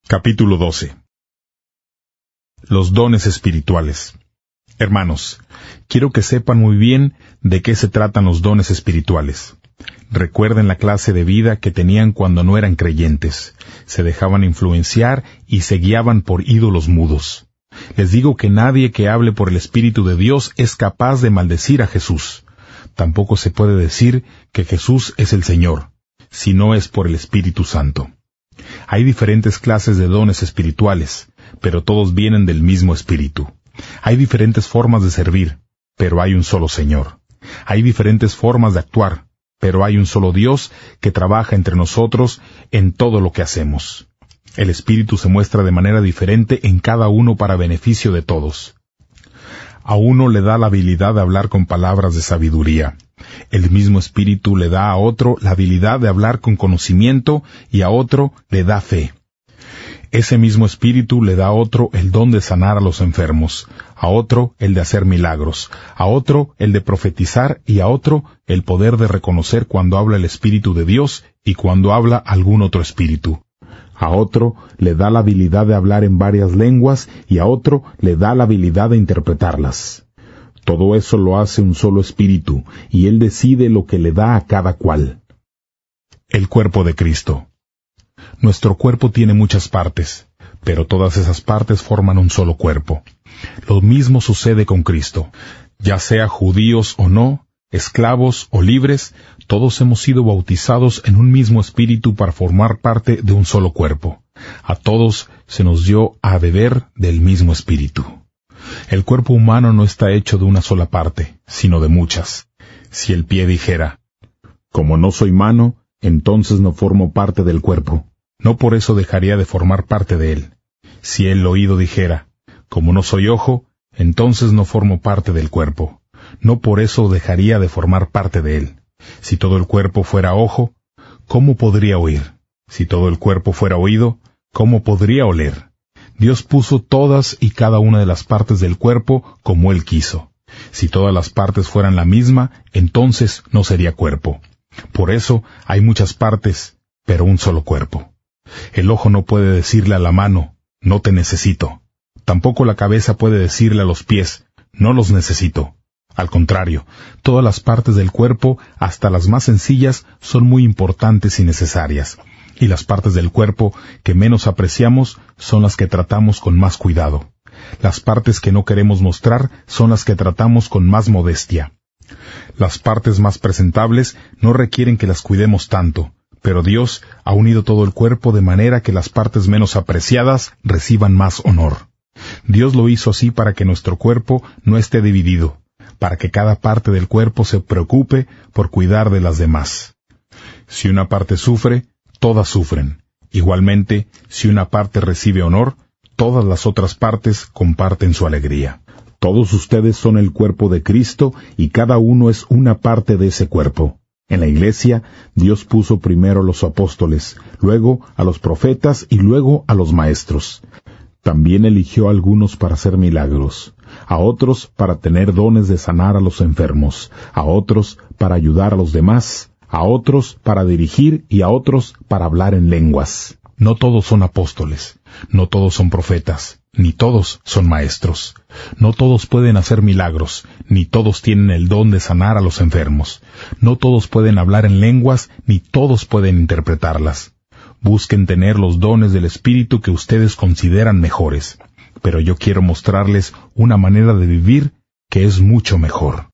Capítulo 12. Los dones espirituales. Hermanos, quiero que sepan muy bien de qué se tratan los dones espirituales. Recuerden la clase de vida que tenían cuando no eran creyentes. Se dejaban influenciar y se guiaban por ídolos mudos. Les digo que nadie que hable por el Espíritu de Dios es capaz de maldecir a Jesús. Tampoco se puede decir que Jesús es el Señor, si no es por el Espíritu Santo. Hay diferentes clases de dones espirituales, pero todos vienen del mismo Espíritu. Hay diferentes formas de servir, pero hay un solo Señor. Hay diferentes formas de actuar, pero hay un solo Dios que trabaja entre nosotros en todo lo que hacemos. El Espíritu se muestra de manera diferente en cada uno para beneficio de todos. A uno le da la habilidad de hablar con palabras de sabiduría. El mismo Espíritu le da a otro la habilidad de hablar con conocimiento y a otro le da fe. Ese mismo Espíritu le da a otro el don de sanar a los enfermos, a otro el de hacer milagros, a otro el de profetizar y a otro el poder de reconocer cuando habla el Espíritu de Dios y cuando habla algún otro espíritu. A otro le da la habilidad de hablar en varias lenguas y a otro le da la habilidad de interpretarlas. Todo eso lo hace un solo Espíritu, y Él decide lo que le da a cada cual. El cuerpo de Cristo. Nuestro cuerpo tiene muchas partes, pero todas esas partes forman un solo cuerpo. Lo mismo sucede con Cristo. Ya sea judíos o no, esclavos o libres, todos hemos sido bautizados en un mismo Espíritu para formar parte de un solo cuerpo. A todos se nos dio a beber del mismo Espíritu. El cuerpo humano no está hecho de una sola parte, sino de muchas. Si el pie dijera, como no soy mano, entonces no formo parte del cuerpo, no por eso dejaría de formar parte de él. Si el oído dijera, como no soy ojo, entonces no formo parte del cuerpo, no por eso dejaría de formar parte de él. Si todo el cuerpo fuera ojo, ¿cómo podría oír? Si todo el cuerpo fuera oído, ¿cómo podría oler? Dios puso todas y cada una de las partes del cuerpo como Él quiso. Si todas las partes fueran la misma, entonces no sería cuerpo. Por eso hay muchas partes, pero un solo cuerpo. El ojo no puede decirle a la mano, no te necesito. Tampoco la cabeza puede decirle a los pies, no los necesito. Al contrario, todas las partes del cuerpo, hasta las más sencillas, son muy importantes y necesarias. Y las partes del cuerpo que menos apreciamos son las que tratamos con más cuidado. Las partes que no queremos mostrar son las que tratamos con más modestia. Las partes más presentables no requieren que las cuidemos tanto, pero Dios ha unido todo el cuerpo de manera que las partes menos apreciadas reciban más honor. Dios lo hizo así para que nuestro cuerpo no esté dividido, para que cada parte del cuerpo se preocupe por cuidar de las demás. Si una parte sufre, todas sufren. Igualmente, si una parte recibe honor, todas las otras partes comparten su alegría. Todos ustedes son el cuerpo de Cristo y cada uno es una parte de ese cuerpo. En la iglesia, Dios puso primero a los apóstoles, luego a los profetas y luego a los maestros. También eligió a algunos para hacer milagros, a otros para tener dones de sanar a los enfermos, a otros para ayudar a los demás, a otros para dirigir y a otros para hablar en lenguas. No todos son apóstoles, no todos son profetas, ni todos son maestros. No todos pueden hacer milagros, ni todos tienen el don de sanar a los enfermos. No todos pueden hablar en lenguas, ni todos pueden interpretarlas. Busquen tener los dones del Espíritu que ustedes consideran mejores, pero yo quiero mostrarles una manera de vivir que es mucho mejor.